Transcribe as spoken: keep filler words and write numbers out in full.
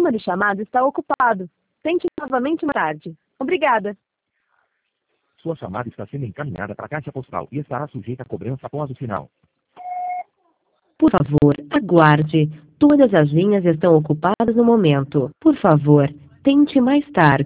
sistema de chamada está ocupado. Tente novamente mais tarde. Obrigada. Sua chamada está sendo encaminhada para a caixa postal e estará sujeita a cobrança após o sinal. Por favor, aguarde. Todas as linhas estão ocupadas no momento. Por favor, tente mais tarde.